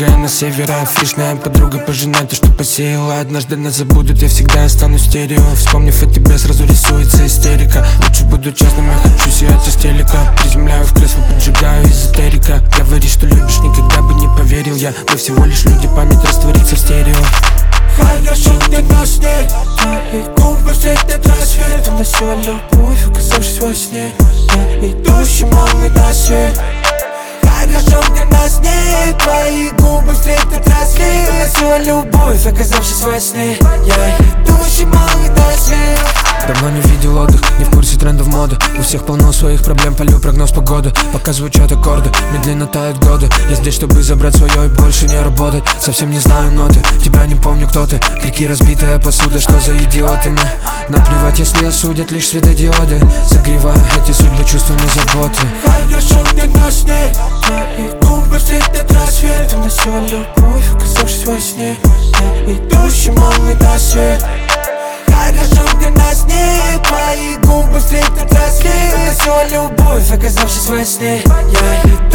убегая на севера. Фишная подруга, пожинай то, что посеяла. Однажды нас забудут, я всегда останусь стерео. Вспомнив о тебе, сразу рисуется истерика. Лучше буду честным, я хочу сиять из телека. Приземляю в кресло, поджигаю эзотерика. Говоришь, что любишь, никогда бы не поверил я. Мы всего лишь люди, память растворится в стерео. Хорошо, где нас нет, твои губы встретят рассвет. Уносила любовь, оказавшись во сне. Я идущий малый на свет. Хорошо, где нас нет, твои губы встретят рассвет. Уносила любовь, оказавшись во сне. Я идущий малый на свет. Давно не видел отдых, не в курсе трендов моды. У всех полно своих проблем, полю прогноз погоды. Пока звучат аккорды, медленно тают годы. Я здесь, чтобы забрать свое и больше не работать. Совсем не знаю ноты, тебя не помню, кто ты. Крики, разбитая посуда, что за идиоты мы. Наплевать, если осудят лишь светодиоды. Согревая эти судьбы чувствами заботы. Хорошо, где нас нет, твои губы встретят рассвет. Уносила любовь, оказавшись во сне. Я идущий малый на свет. Хорошо, где нас нет, твои губы встретят рассвет. Уносила любовь, оказавшись во сне. Я